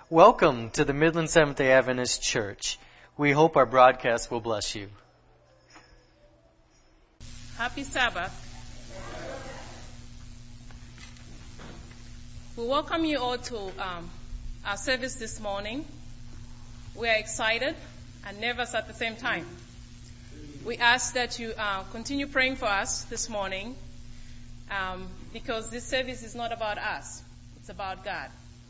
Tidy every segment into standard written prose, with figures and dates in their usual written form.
Welcome to the Midland Seventh-day Adventist Church. We hope our broadcast will bless you. Happy Sabbath. We welcome you all to our service this morning. We are excited and nervous at the same time. We ask that you continue praying for us this morning because this service is not about us. It's about God.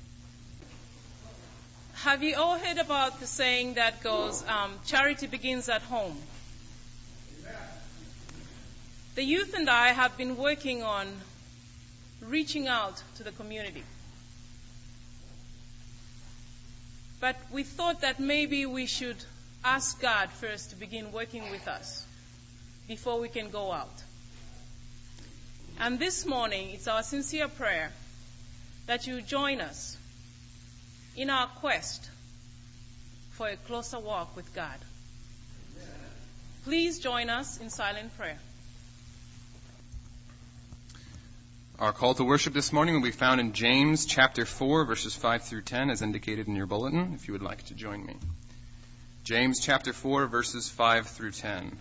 Have you all heard about the saying that goes, charity begins at home? Amen. The youth and I have been working on reaching out to the community. But we thought that maybe we should ask God first to begin working with us before we can go out. And this morning, it's our sincere prayer that you join us in our quest for a closer walk with God. Please join us in silent prayer. Our call to worship this morning will be found in James chapter 4, verses 5 through 10, as indicated in your bulletin, if you would like to join me. James chapter 4, verses 5 through 10.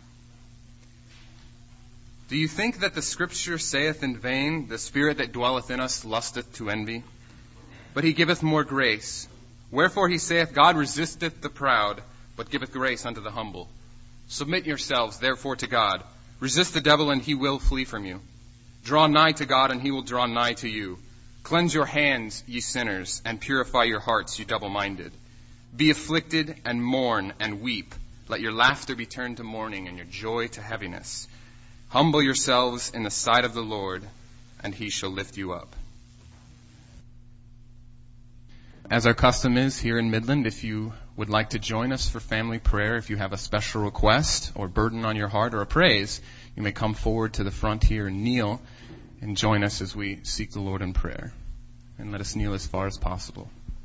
Do you think that the Scripture saith in vain, the Spirit that dwelleth in us lusteth to envy? But he giveth more grace. Wherefore he saith, God resisteth the proud, but giveth grace unto the humble. Submit yourselves therefore to God. Resist the devil, and he will flee from you. Draw nigh to God, and he will draw nigh to you. Cleanse your hands, ye sinners, and purify your hearts, ye double-minded. Be afflicted, and mourn, and weep. Let your laughter be turned to mourning, and your joy to heaviness. Humble yourselves in the sight of the Lord, and he shall lift you up. As our custom is here in Midland, if you would like to join us for family prayer, if you have a special request or burden on your heart or a praise, you may come forward to the front here and kneel and join us as we seek the Lord in prayer. And let us kneel as far as possible.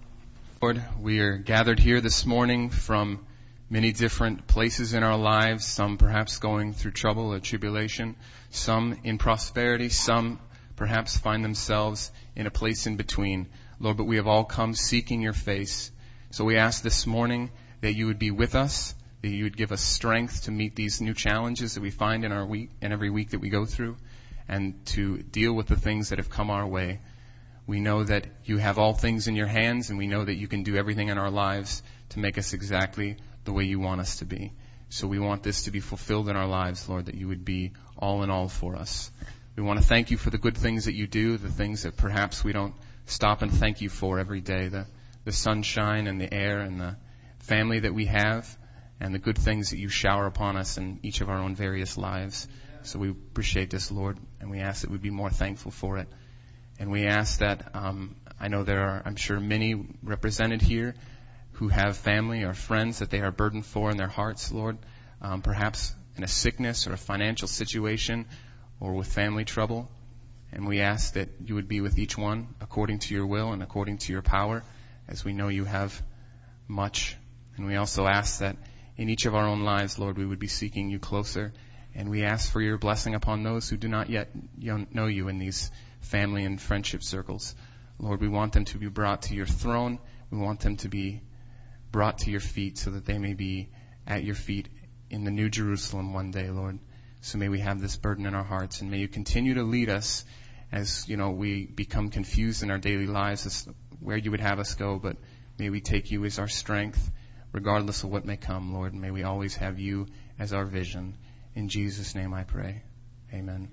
Lord, we are gathered here this morning from many different places in our lives, some perhaps going through trouble or tribulation, some in prosperity, some perhaps find themselves in a place in between. Lord, but we have all come seeking your face. So we ask this morning that you would be with us, that you would give us strength to meet these new challenges that we find in our week and every week that we go through, and to deal with the things that have come our way. We know that you have all things in your hands, and we know that you can do everything in our lives to make us exactly the way you want us to be. So we want this to be fulfilled in our lives, Lord, that you would be all in all for us. We want to thank you for the good things that you do, the things that perhaps we don't stop and thank you for every day, the sunshine and the air and the family that we have and the good things that you shower upon us in each of our own various lives. So we appreciate this, Lord, and we ask that we'd be more thankful for it. And we ask that, I know there are, I'm sure, many represented here who have family or friends that they are burdened for in their hearts, Lord, perhaps in a sickness or a financial situation or with family trouble. And we ask that you would be with each one according to your will and according to your power, as we know you have much. And we also ask that in each of our own lives, Lord, we would be seeking you closer. And we ask for your blessing upon those who do not yet know you in these family and friendship circles. Lord, we want them to be brought to your throne. We want them to be brought to your feet so that they may be at your feet in the New Jerusalem one day, Lord. So may we have this burden in our hearts, and may you continue to lead us as, we become confused in our daily lives as where you would have us go, but may we take you as our strength, regardless of what may come, Lord. And may we always have you as our vision. In Jesus' name I pray. Amen.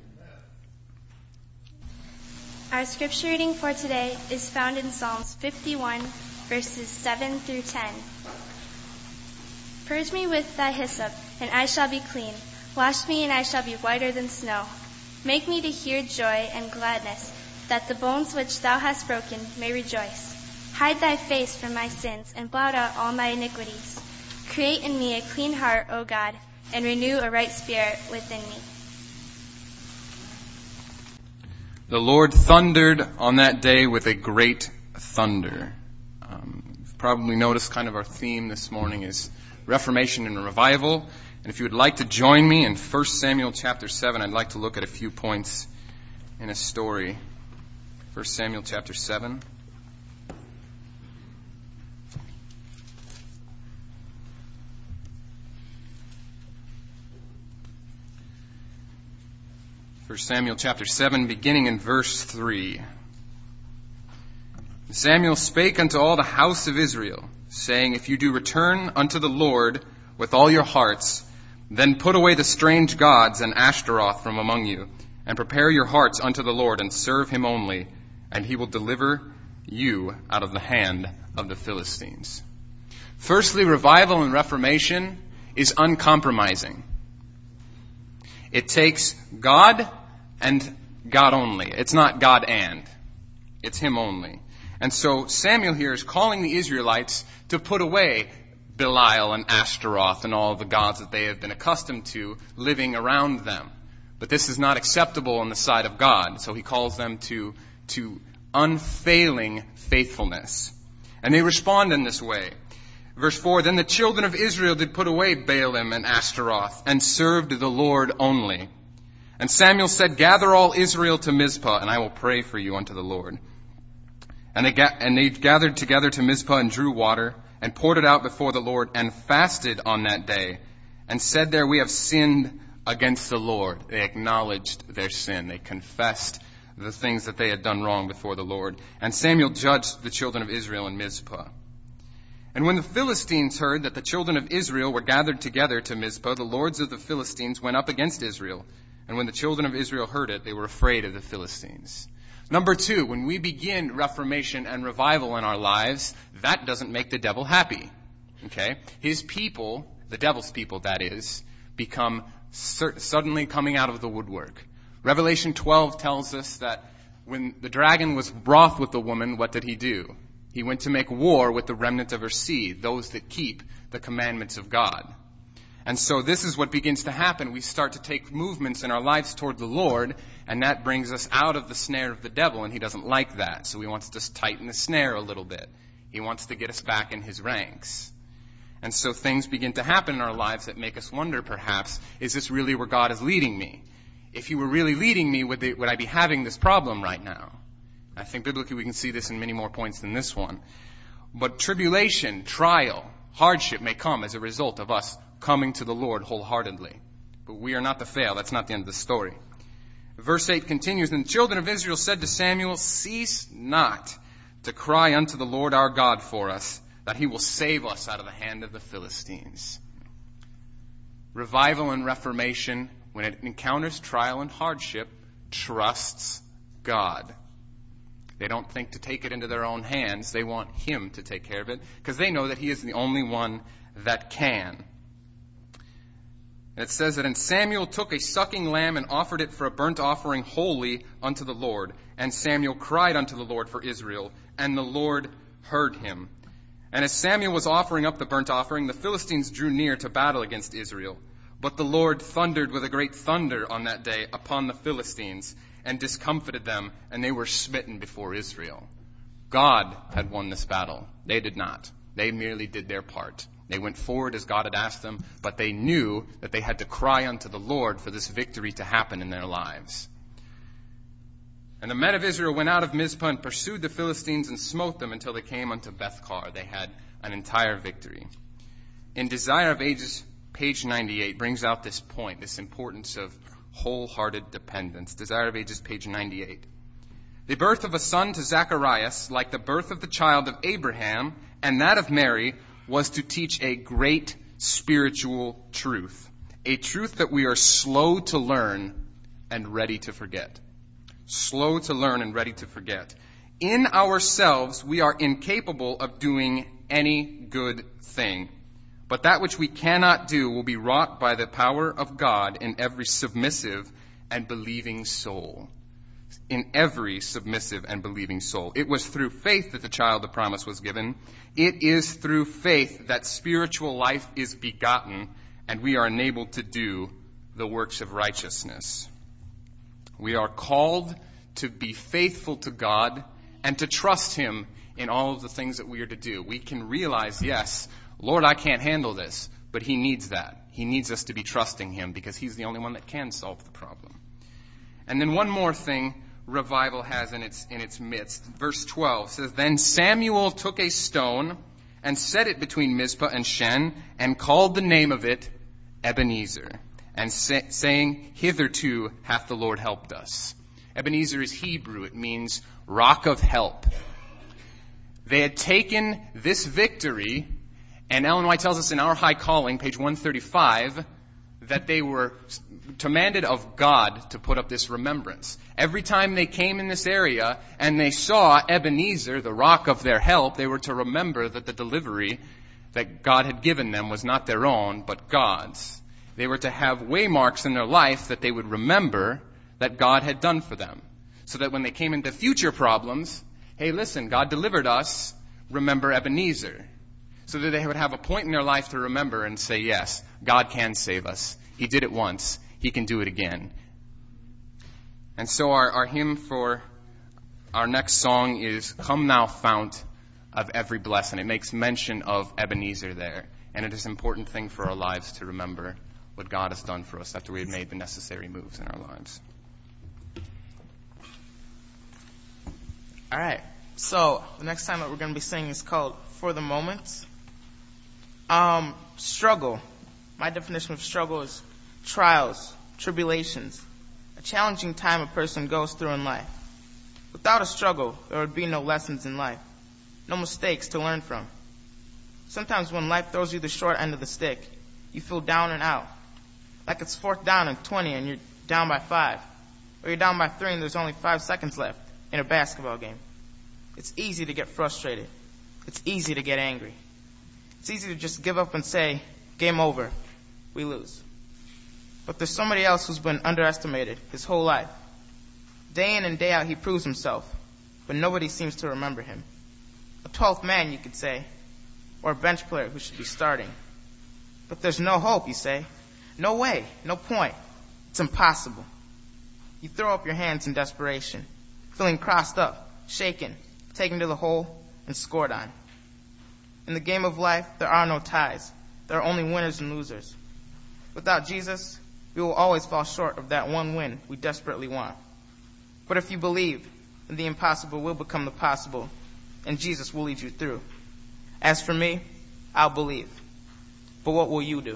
Our scripture reading for today is found in Psalms 51, verses 7 through 10. Purge me with thy hyssop, and I shall be clean. Wash me, and I shall be whiter than snow. Make me to hear joy and gladness, that the bones which thou hast broken may rejoice. Hide thy face from my sins, and blot out all my iniquities. Create in me a clean heart, O God, and renew a right spirit within me. The Lord thundered on that day with a great thunder. You've probably noticed kind of our theme this morning is Reformation and Revival. And if you would like to join me in 1 Samuel chapter 7, I'd like to look at a few points in a story. 1 Samuel chapter 7. 1 Samuel chapter 7, beginning in verse 3. Samuel spake unto all the house of Israel, saying, If you do return unto the Lord with all your hearts, then put away the strange gods and Ashtaroth from among you, and prepare your hearts unto the Lord, and serve him only, and he will deliver you out of the hand of the Philistines. Firstly, revival and reformation is uncompromising. It takes God and God only. It's not God and. It's him only. And so Samuel here is calling the Israelites to put away Belial and Ashtaroth and all the gods that they have been accustomed to living around them. But this is not acceptable in the sight of God. So he calls them to unfailing faithfulness. And they respond in this way. Verse 4, Then the children of Israel did put away Baalim and Ashtaroth, and served the Lord only. And Samuel said, Gather all Israel to Mizpah, and I will pray for you unto the Lord. And they gathered together to Mizpah and drew water, and poured it out before the Lord, and fasted on that day, and said there, We have sinned against the Lord. They acknowledged their sin. They confessed the things that they had done wrong before the Lord. And Samuel judged the children of Israel in Mizpah. And when the Philistines heard that the children of Israel were gathered together to Mizpah, the lords of the Philistines went up against Israel. And when the children of Israel heard it, they were afraid of the Philistines. Number 2, when we begin reformation and revival in our lives, that doesn't make the devil happy. Okay? His people, the devil's people that is, become suddenly coming out of the woodwork. Revelation 12 tells us that when the dragon was wroth with the woman, what did he do? He went to make war with the remnant of her seed, those that keep the commandments of God. And so this is what begins to happen. We start to take movements in our lives toward the Lord, and that brings us out of the snare of the devil, and he doesn't like that. So he wants to tighten the snare a little bit. He wants to get us back in his ranks. And so things begin to happen in our lives that make us wonder, perhaps, is this really where God is leading me? If he were really leading me, would I be having this problem right now? I think biblically we can see this in many more points than this one. But tribulation, trial, hardship may come as a result of us coming to the Lord wholeheartedly. But we are not to fail. That's not the end of the story. Verse 8 continues, And the children of Israel said to Samuel, Cease not to cry unto the Lord our God for us, that he will save us out of the hand of the Philistines. Revival and reformation, when it encounters trial and hardship, trusts God. They don't think to take it into their own hands. They want him to take care of it because they know that he is the only one that can. And it says that, And Samuel took a sucking lamb and offered it for a burnt offering wholly unto the Lord. And Samuel cried unto the Lord for Israel, and the Lord heard him. And as Samuel was offering up the burnt offering, the Philistines drew near to battle against Israel. But the Lord thundered with a great thunder on that day upon the Philistines, and discomfited them, and they were smitten before Israel. God had won this battle. They did not. They merely did their part. They went forward as God had asked them, but they knew that they had to cry unto the Lord for this victory to happen in their lives. And the men of Israel went out of Mizpah and pursued the Philistines and smote them until they came unto Bethkar. They had an entire victory. In Desire of Ages, page 98, brings out this point, this importance of wholehearted dependence. Desire of Ages, page 98. The birth of a son to Zacharias, like the birth of the child of Abraham and that of Mary, was to teach a great spiritual truth. A truth that we are slow to learn and ready to forget. Slow to learn and ready to forget. In ourselves, we are incapable of doing any good thing. But that which we cannot do will be wrought by the power of God in every submissive and believing soul. In every submissive and believing soul. It was through faith that the child of promise was given. It is through faith that spiritual life is begotten, and we are enabled to do the works of righteousness. We are called to be faithful to God and to trust him in all of the things that we are to do. We can realize, yes, Lord, I can't handle this, but he needs that. He needs us to be trusting him because he's the only one that can solve the problem. And then one more thing revival has in its midst. Verse 12 says, Then Samuel took a stone and set it between Mizpah and Shen and called the name of it Ebenezer. and saying, "Hitherto hath the Lord helped us." Ebenezer is Hebrew. It means rock of help. They had taken this victory, and Ellen White tells us in Our High Calling, page 135, that they were commanded of God to put up this remembrance. Every time they came in this area and they saw Ebenezer, the rock of their help, they were to remember that the delivery that God had given them was not their own, but God's. They were to have waymarks in their life that they would remember that God had done for them. So that when they came into future problems, hey, listen, God delivered us, remember Ebenezer. So that they would have a point in their life to remember and say, yes, God can save us. He did it once. He can do it again. And so our hymn for our next song is "Come Thou Fount of Every Blessing." It makes mention of Ebenezer there. And it is an important thing for our lives to remember what God has done for us after we have made the necessary moves in our lives. All right. So the next time that we're going to be singing is called "For the Moment." Struggle. My definition of struggle is trials, tribulations, a challenging time a person goes through in life. Without a struggle, there would be no lessons in life, no mistakes to learn from. Sometimes when life throws you the short end of the stick, you feel down and out. Like it's 4th down and 20 and you're down by 5. Or you're down by 3 and there's only 5 seconds left in a basketball game. It's easy to get frustrated. It's easy to get angry. It's easy to just give up and say, game over, we lose. But there's somebody else who's been underestimated his whole life. Day in and day out he proves himself, but nobody seems to remember him. A 12th man, you could say, or a bench player who should be starting. But there's no hope, you say. No way, no point. It's impossible. You throw up your hands in desperation, feeling crossed up, shaken, taken to the hole, and scored on. In the game of life, there are no ties. There are only winners and losers. Without Jesus, we will always fall short of that one win we desperately want. But if you believe, then the impossible will become the possible, and Jesus will lead you through. As for me, I'll believe. But what will you do?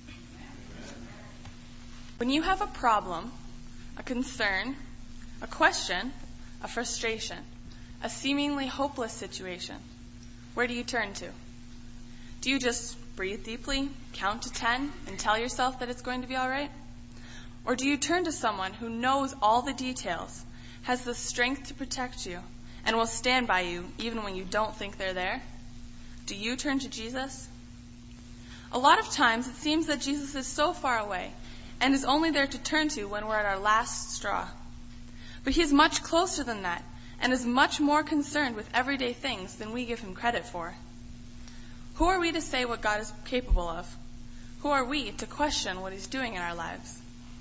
When you have a problem, a concern, a question, a frustration, a seemingly hopeless situation, where do you turn to? Do you just breathe deeply, count to 10, and tell yourself that it's going to be all right? Or do you turn to someone who knows all the details, has the strength to protect you, and will stand by you even when you don't think they're there? Do you turn to Jesus? A lot of times it seems that Jesus is so far away and is only there to turn to when we're at our last straw. But he is much closer than that and is much more concerned with everyday things than we give him credit for. Who are we to say what God is capable of? Who are we to question what he's doing in our lives?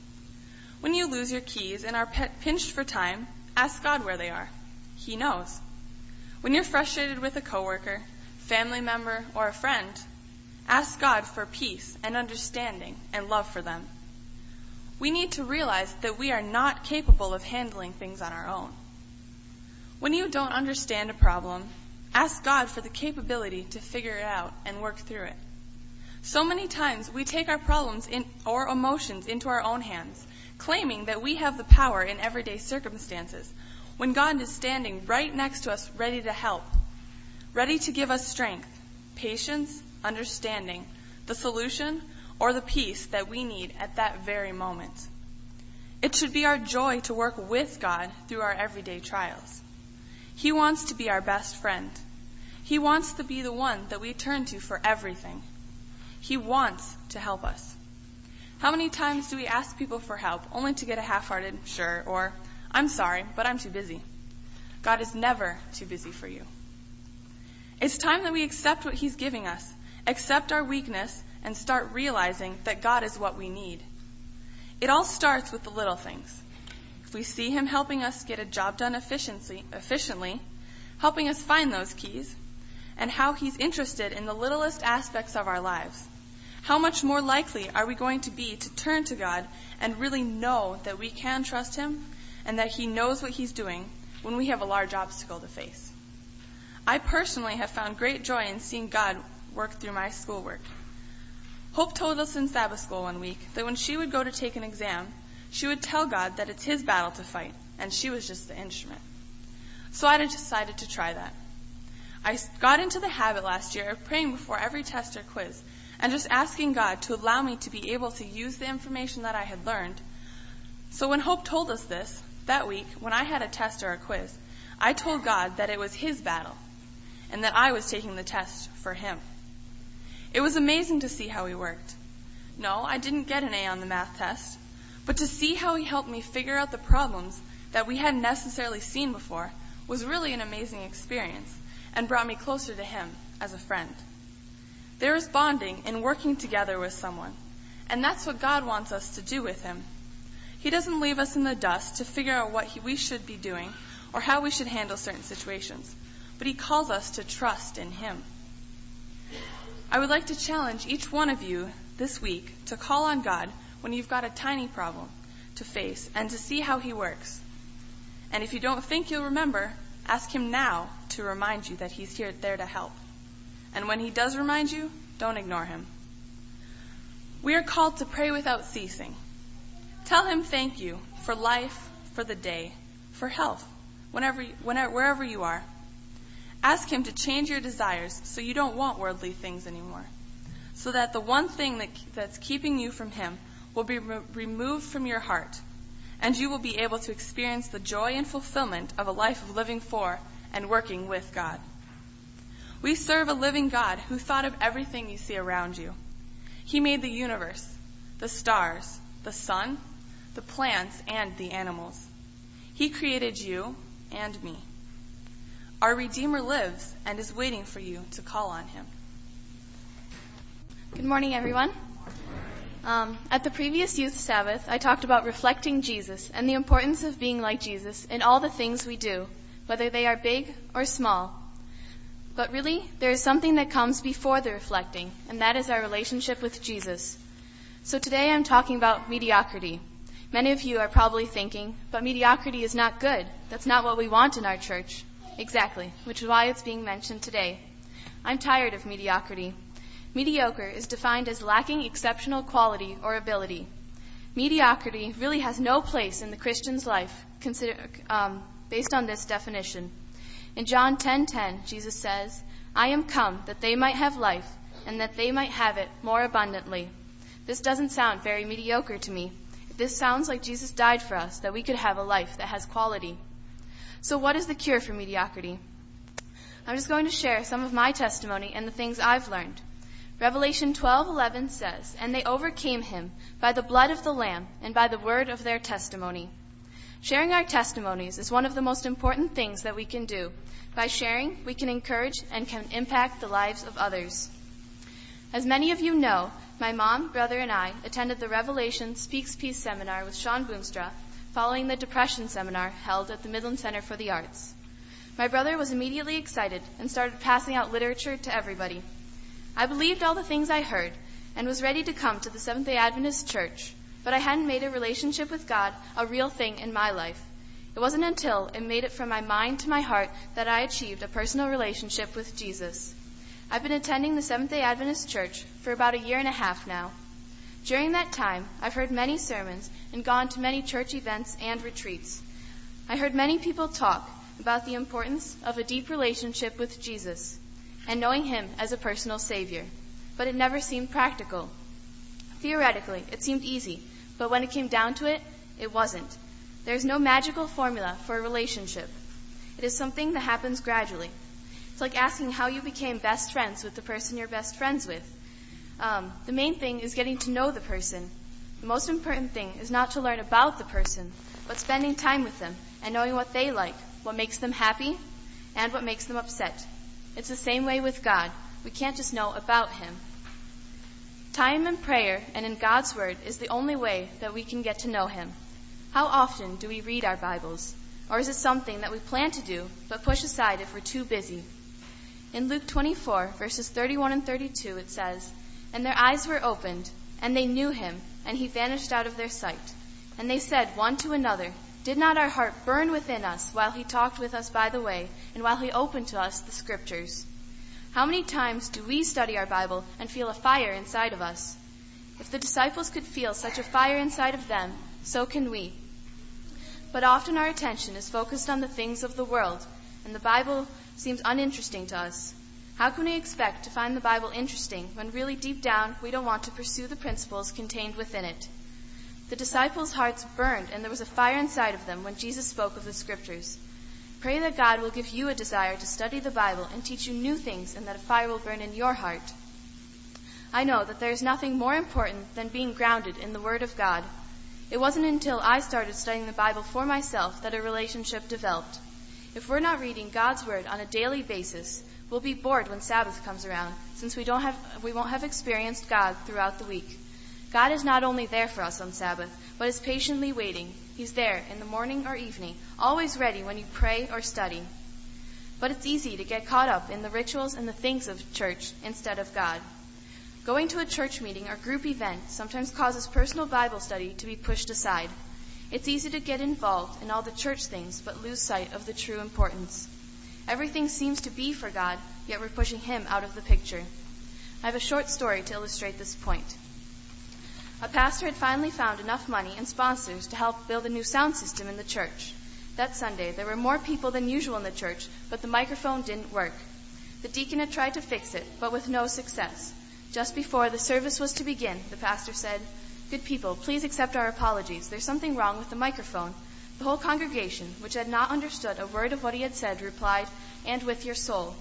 When you lose your keys and are pinched for time, ask God where they are. He knows. When you're frustrated with a coworker, family member, or a friend, ask God for peace and understanding and love for them. We need to realize that we are not capable of handling things on our own. When you don't understand a problem, ask God for the capability to figure it out and work through it. So many times we take our problems or emotions into our own hands, claiming that we have the power in everyday circumstances, when God is standing right next to us ready to help, ready to give us strength, patience, understanding, the solution, or the peace that we need at that very moment. It should be our joy to work with God through our everyday trials. He wants to be our best friend. He wants to be the one that we turn to for everything. He wants to help us. How many times do we ask people for help only to get a half-hearted sure or I'm sorry, but I'm too busy? God is never too busy for you. It's time that we accept what he's giving us, accept our weakness, and start realizing that God is what we need. It all starts with the little things. If we see him helping us get a job done efficiently, helping us find those keys, and how he's interested in the littlest aspects of our lives, how much more likely are we going to be to turn to God and really know that we can trust him and that he knows what he's doing when we have a large obstacle to face? I personally have found great joy in seeing God work through my schoolwork. Hope told us in Sabbath school one week that when she would go to take an exam, she would tell God that it's his battle to fight, and she was just the instrument. So I decided to try that. I got into the habit last year of praying before every test or quiz, and just asking God to allow me to be able to use the information that I had learned. So when Hope told us this, that week, when I had a test or a quiz, I told God that it was his battle, and that I was taking the test for him. It was amazing to see how he worked. No, I didn't get an A on the math test, but to see how he helped me figure out the problems that we hadn't necessarily seen before was really an amazing experience and brought me closer to him as a friend. There is bonding in working together with someone, and that's what God wants us to do with him. He doesn't leave us in the dust to figure out what we should be doing or how we should handle certain situations, but he calls us to trust in him. I would like to challenge each one of you this week to call on God when you've got a tiny problem to face and to see how he works. And if you don't think you'll remember, ask him now to remind you that he's there to help. And when he does remind you, don't ignore him. We are called to pray without ceasing. Tell him thank you for life, for the day, for health, wherever you are. Ask him to change your desires so you don't want worldly things anymore, so that the one thing that's keeping you from him will be removed from your heart, and you will be able to experience the joy and fulfillment of a life of living for and working with God. We serve a living God who thought of everything you see around you. He made the universe, the stars, the sun, the plants, and the animals. He created you and me. Our Redeemer lives and is waiting for you to call on him. Good morning, everyone. At the previous Youth Sabbath, I talked about reflecting Jesus and the importance of being like Jesus in all the things we do, whether they are big or small. But really, there is something that comes before the reflecting, and that is our relationship with Jesus. So today I'm talking about mediocrity. Many of you are probably thinking, but mediocrity is not good. That's not what we want in our church. Exactly, which is why it's being mentioned today. I'm tired of mediocrity. Mediocre is defined as lacking exceptional quality or ability. Mediocrity really has no place in the Christian's life based on this definition. In John 10:10, Jesus says, "I am come that they might have life, and that they might have it more abundantly." This doesn't sound very mediocre to me. This sounds like Jesus died for us, that we could have a life that has quality. So what is the cure for mediocrity? I'm just going to share some of my testimony and the things I've learned. Revelation 12:11 says, "And they overcame him by the blood of the Lamb and by the word of their testimony." Sharing our testimonies is one of the most important things that we can do. By sharing, we can encourage and can impact the lives of others. As many of you know, my mom, brother, and I attended the Revelation Speaks Peace seminar with Sean Boomstra following the Depression seminar held at the Midland Center for the Arts. My brother was immediately excited and started passing out literature to everybody. I believed all the things I heard and was ready to come to the Seventh-day Adventist Church, but I hadn't made a relationship with God a real thing in my life. It wasn't until it made it from my mind to my heart that I achieved a personal relationship with Jesus. I've been attending the Seventh-day Adventist Church for about 1.5 years now. During that time, I've heard many sermons and gone to many church events and retreats. I heard many people talk about the importance of a deep relationship with Jesus and knowing him as a personal Savior, but it never seemed practical. Theoretically, it seemed easy, but when it came down to it, it wasn't. There's no magical formula for a relationship. It is something that happens gradually. It's like asking how you became best friends with the person you're best friends with. The main thing is getting to know the person. The most important thing is not to learn about the person, but spending time with them and knowing what they like, what makes them happy, and what makes them upset. It's the same way with God. We can't just know about him. Time in prayer and in God's Word is the only way that we can get to know him. How often do we read our Bibles? Or is it something that we plan to do but push aside if we're too busy? In Luke 24, verses 31 and 32, it says, "And their eyes were opened, and they knew him, and he vanished out of their sight. And they said one to another, 'Did not our heart burn within us while he talked with us by the way, and while he opened to us the Scriptures?'" How many times do we study our Bible and feel a fire inside of us? If the disciples could feel such a fire inside of them, so can we. But often our attention is focused on the things of the world, and the Bible seems uninteresting to us. How can we expect to find the Bible interesting when really deep down we don't want to pursue the principles contained within it? The disciples' hearts burned, and there was a fire inside of them when Jesus spoke of the Scriptures. Pray that God will give you a desire to study the Bible and teach you new things, and that a fire will burn in your heart. I know that there is nothing more important than being grounded in the Word of God. It wasn't until I started studying the Bible for myself that a relationship developed. If we're not reading God's Word on a daily basis, we'll be bored when Sabbath comes around, since we won't have experienced God throughout the week. God is not only there for us on Sabbath, but is patiently waiting. He's there in the morning or evening, always ready when you pray or study. But it's easy to get caught up in the rituals and the things of church instead of God. Going to a church meeting or group event sometimes causes personal Bible study to be pushed aside. It's easy to get involved in all the church things but lose sight of the true importance. Everything seems to be for God, yet we're pushing Him out of the picture. I have a short story to illustrate this point. A pastor had finally found enough money and sponsors to help build a new sound system in the church. That Sunday, there were more people than usual in the church, but the microphone didn't work. The deacon had tried to fix it, but with no success. Just before the service was to begin, the pastor said, "Good people, please accept our apologies. There's something wrong with the microphone." The whole congregation, which had not understood a word of what he had said, replied, "And with your soul."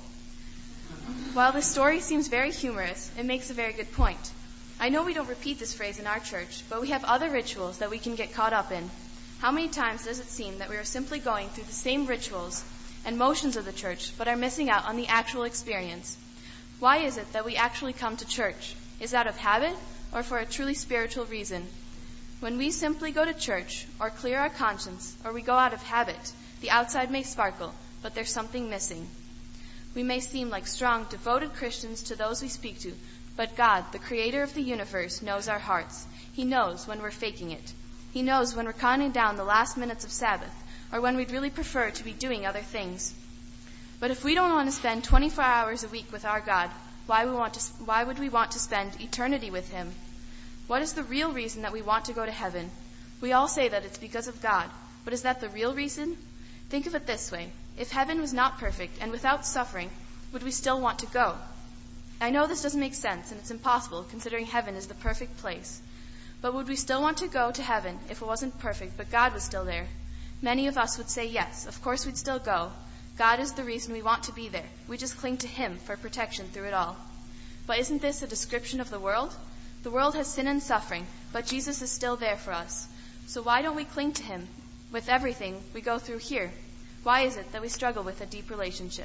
While this story seems very humorous, it makes a very good point. I know we don't repeat this phrase in our church, but we have other rituals that we can get caught up in. How many times does it seem that we are simply going through the same rituals and motions of the church, but are missing out on the actual experience? Why is it that we actually come to church? Is that out of habit or for a truly spiritual reason? When we simply go to church or clear our conscience or we go out of habit, the outside may sparkle, but there's something missing. We may seem like strong, devoted Christians to those we speak to, but God, the creator of the universe, knows our hearts. He knows when we're faking it. He knows when we're counting down the last minutes of Sabbath or when we'd really prefer to be doing other things. But if we don't want to spend 24 hours a week with our God, why would we want to spend eternity with Him? What is the real reason that we want to go to heaven? We all say that it's because of God, but is that the real reason? Think of it this way. If heaven was not perfect and without suffering, would we still want to go? I know this doesn't make sense, and it's impossible, considering heaven is the perfect place. But would we still want to go to heaven if it wasn't perfect, but God was still there? Many of us would say yes, of course we'd still go. God is the reason we want to be there. We just cling to Him for protection through it all. But isn't this a description of the world? The world has sin and suffering, but Jesus is still there for us. So why don't we cling to Him with everything we go through here? Why is it that we struggle with a deep relationship?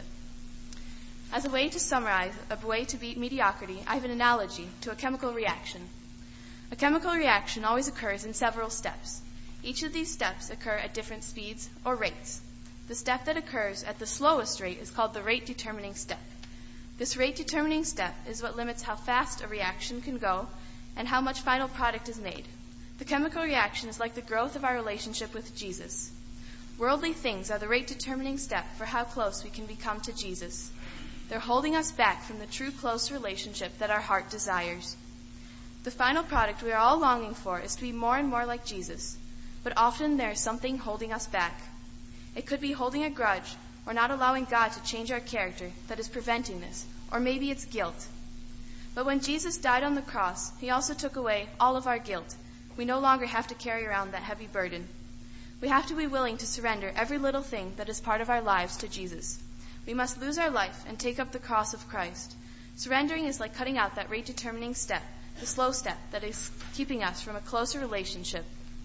As a way to summarize, a way to beat mediocrity, I have an analogy to a chemical reaction. A chemical reaction always occurs in several steps. Each of these steps occur at different speeds or rates. The step that occurs at the slowest rate is called the rate-determining step. This rate-determining step is what limits how fast a reaction can go and how much final product is made. The chemical reaction is like the growth of our relationship with Jesus. Worldly things are the rate-determining step for how close we can become to Jesus. They're holding us back from the true close relationship that our heart desires. The final product we are all longing for is to be more and more like Jesus, but often there is something holding us back. It could be holding a grudge or not allowing God to change our character that is preventing this, or maybe it's guilt. But when Jesus died on the cross, He also took away all of our guilt. We no longer have to carry around that heavy burden. We have to be willing to surrender every little thing that is part of our lives to Jesus. We must lose our life and take up the cross of Christ. Surrendering is like cutting out that rate-determining step, the slow step that is keeping us from a closer relationship.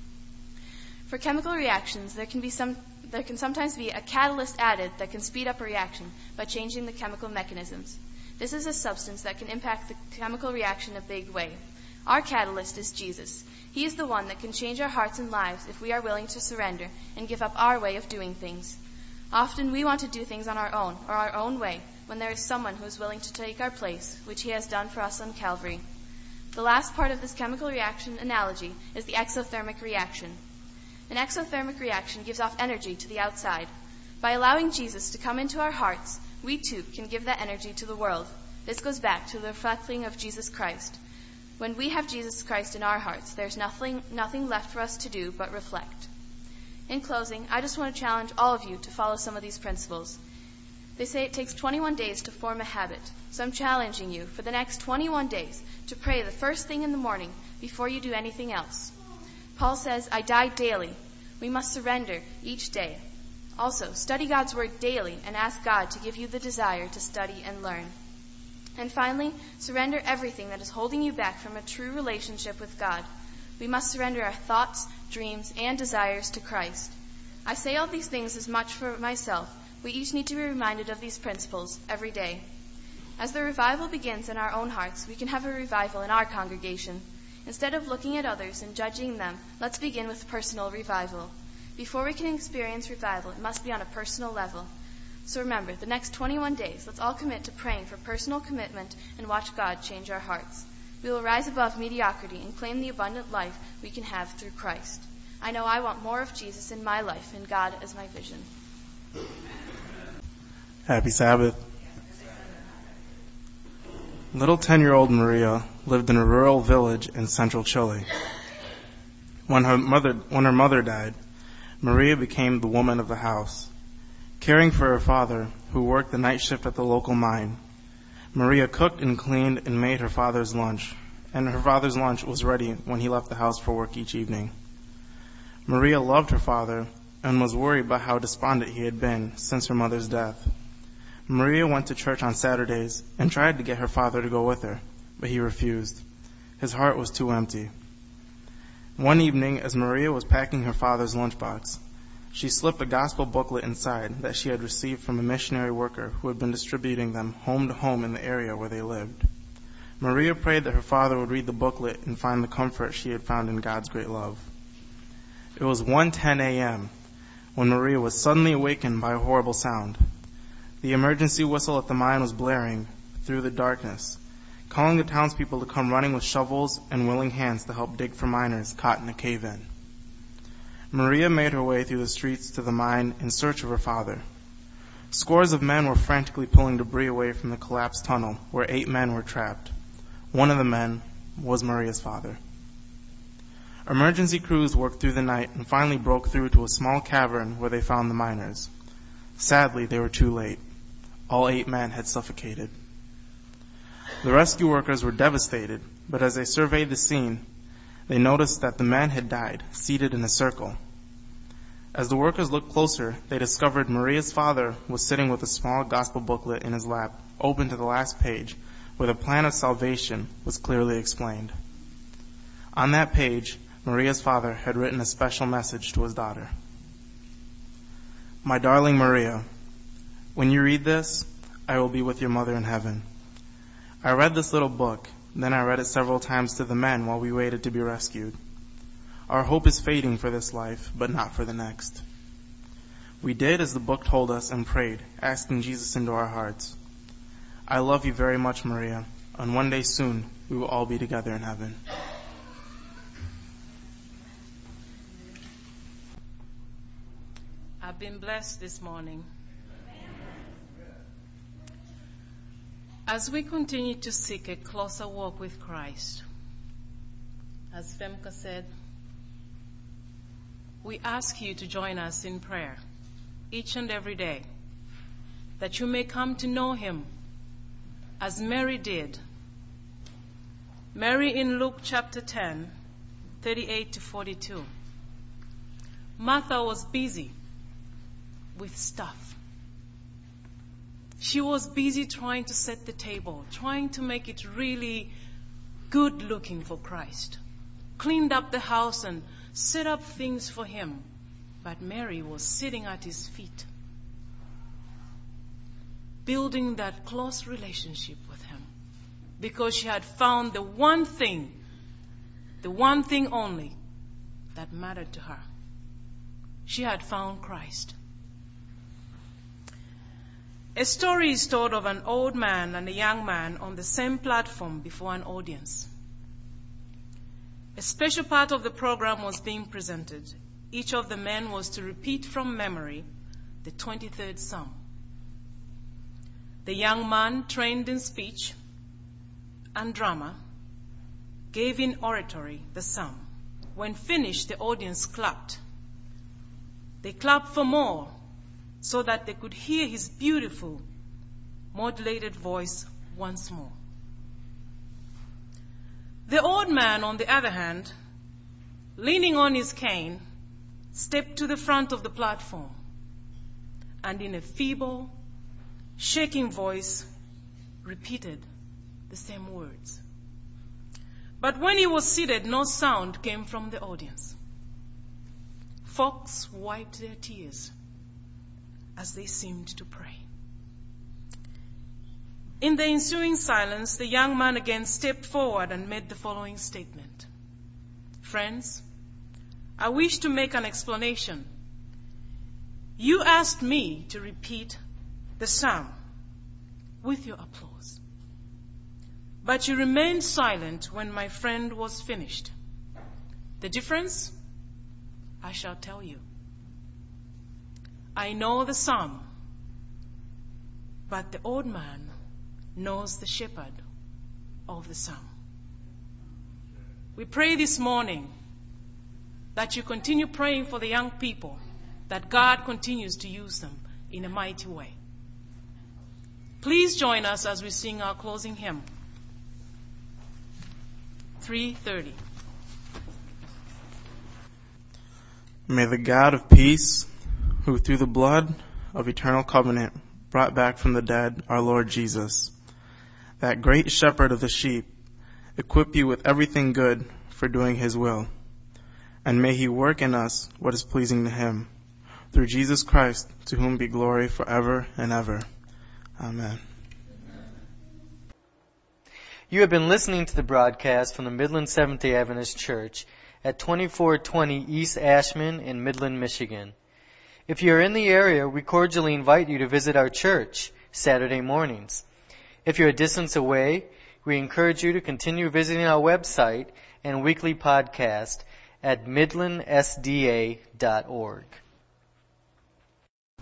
For chemical reactions, there can sometimes be a catalyst added that can speed up a reaction by changing the chemical mechanisms. This is a substance that can impact the chemical reaction in a big way. Our catalyst is Jesus. He is the one that can change our hearts and lives if we are willing to surrender and give up our way of doing things. Often we want to do things on our own or our own way when there is someone who is willing to take our place, which He has done for us on Calvary. The last part of this chemical reaction analogy is the exothermic reaction. An exothermic reaction gives off energy to the outside. By allowing Jesus to come into our hearts, we too can give that energy to the world. This goes back to the reflecting of Jesus Christ. When we have Jesus Christ in our hearts, there's nothing left for us to do but reflect. In closing, I just want to challenge all of you to follow some of these principles. They say it takes 21 days to form a habit, so I'm challenging you for the next 21 days to pray the first thing in the morning before you do anything else. Paul says, I die daily. We must surrender each day. Also, study God's Word daily and ask God to give you the desire to study and learn. And finally, surrender everything that is holding you back from a true relationship with God. We must surrender our thoughts, dreams, and desires to Christ. I say all these things as much for myself. We each need to be reminded of these principles every day. As the revival begins in our own hearts, we can have a revival in our congregation. Instead of looking at others and judging them, let's begin with personal revival. Before we can experience revival, it must be on a personal level. So remember, the next 21 days, let's all commit to praying for personal commitment and watch God change our hearts. We will rise above mediocrity and claim the abundant life we can have through Christ. I know I want more of Jesus in my life and God as my vision. Happy Sabbath. Little 10-year-old Maria lived in a rural village in central Chile. When her mother died, Maria became the woman of the house. Caring for her father, who worked the night shift at the local mine, Maria cooked and cleaned and made her father's lunch, and her father's lunch was ready when he left the house for work each evening. Maria loved her father and was worried about how despondent he had been since her mother's death. Maria went to church on Saturdays and tried to get her father to go with her, but he refused. His heart was too empty. One evening, as Maria was packing her father's lunchbox, she slipped a gospel booklet inside that she had received from a missionary worker who had been distributing them home to home in the area where they lived. Maria prayed that her father would read the booklet and find the comfort she had found in God's great love. It was 1:10 a.m. when Maria was suddenly awakened by a horrible sound. The emergency whistle at the mine was blaring through the darkness, calling the townspeople to come running with shovels and willing hands to help dig for miners caught in a cave-in. Maria made her way through the streets to the mine in search of her father. Scores of men were frantically pulling debris away from the collapsed tunnel where 8 men were trapped. One of the men was Maria's father. Emergency crews worked through the night and finally broke through to a small cavern where they found the miners. Sadly, they were too late. All 8 men had suffocated. The rescue workers were devastated, but as they surveyed the scene, they noticed that the men had died, seated in a circle. As the workers looked closer, they discovered Maria's father was sitting with a small gospel booklet in his lap, open to the last page, where the plan of salvation was clearly explained. On that page, Maria's father had written a special message to his daughter. My darling Maria, when you read this, I will be with your mother in heaven. I read this little book, then I read it several times to the men while we waited to be rescued. Our hope is fading for this life, but not for the next. We did as the book told us and prayed, asking Jesus into our hearts. I love you very much, Maria, and one day soon we will all be together in heaven. I've been blessed this morning. As we continue to seek a closer walk with Christ, as Femka said, we ask you to join us in prayer each and every day, that you may come to know him as Mary did. Mary in Luke chapter 10, 38 to 42. Martha was busy with stuff. She was busy trying to set the table, trying to make it really good looking for Christ. Cleaned up the house and set up things for him. But Mary was sitting at his feet, building that close relationship with him, because she had found the one thing only that mattered to her. She had found Christ. A story is told of an old man and a young man on the same platform before an audience. A special part of the program was being presented. Each of the men was to repeat from memory the 23rd Psalm. The young man, trained in speech and drama, gave in oratory the psalm. When finished, the audience clapped. They clapped for more so that they could hear his beautiful, modulated voice once more. The old man, on the other hand, leaning on his cane, stepped to the front of the platform and in a feeble, shaking voice repeated the same words. But when he was seated, no sound came from the audience. Folks wiped their tears as they seemed to pray. In the ensuing silence, the young man again stepped forward and made the following statement. Friends, I wish to make an explanation. You asked me to repeat the psalm with your applause, but you remained silent when my friend was finished. The difference? I shall tell you. I know the psalm, but the old man knows the shepherd of the psalm. We pray this morning that you continue praying for the young people, that God continues to use them in a mighty way. Please join us as we sing our closing hymn, 330. May the God of peace, who through the blood of eternal covenant brought back from the dead our Lord Jesus, that great shepherd of the sheep, equip you with everything good for doing his will. And may he work in us what is pleasing to him, through Jesus Christ, to whom be glory forever and ever. Amen. You have been listening to the broadcast from the Midland Seventh-day Adventist Church at 2420 East Ashman in Midland, Michigan. If you are in the area, we cordially invite you to visit our church Saturday mornings. If you're a distance away, we encourage you to continue visiting our website and weekly podcast at midlandsda.org.